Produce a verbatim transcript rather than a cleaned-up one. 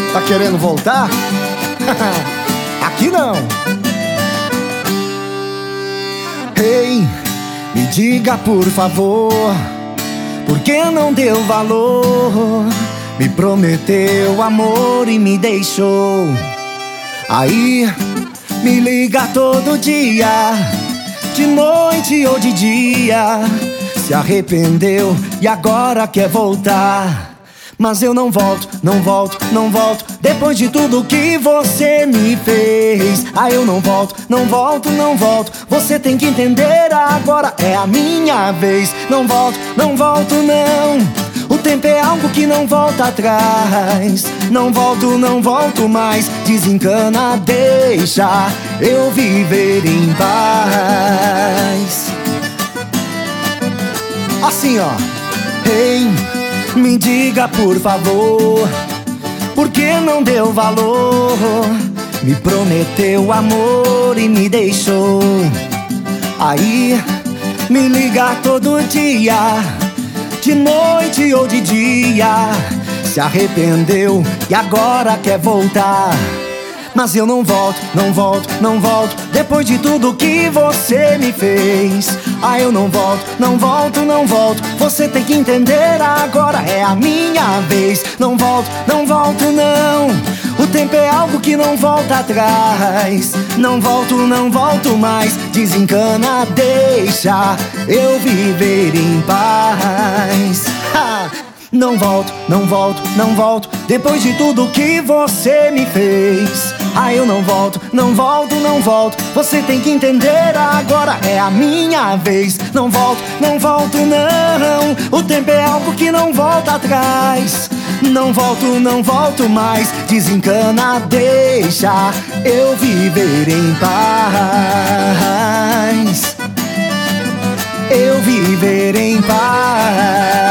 Tá querendo voltar? Aqui não. Ei, me diga por favor, por que não deu valor? Me prometeu amor e me deixou. Aí, me liga todo dia, de noite ou de dia. Se arrependeu e agora quer voltar. Mas eu não volto, não volto, não volto, depois de tudo que você me fez. Ah, eu não volto, não volto, não volto. Você tem que entender, agora é a minha vez. Não volto, não volto, não. O tempo é algo que não volta atrás. Não volto, não volto mais. Desencana, deixa eu viver em paz. Assim, ó. Ei, me diga por favor, por que não deu valor? Me prometeu amor e me deixou. Aí, me liga todo dia, de noite ou de dia. Se arrependeu e agora quer voltar. Mas eu não volto, não volto, não volto, depois de tudo que você me fez. Ah, eu não volto, não volto, não volto. Você tem que entender, agora é a minha vez. Não volto, não volto, não. O tempo é algo que não volta atrás. Não volto, não volto mais. Desencana, deixa eu viver em paz. Ha! Não volto, não volto, não volto, depois de tudo que você me fez. Ah, eu não volto, não volto, não volto. Você tem que entender, agora é a minha vez. Não volto, não volto, não. O tempo é algo que não volta atrás. Não volto, não volto mais. Desencana, deixa eu viver em paz. Eu viver em paz.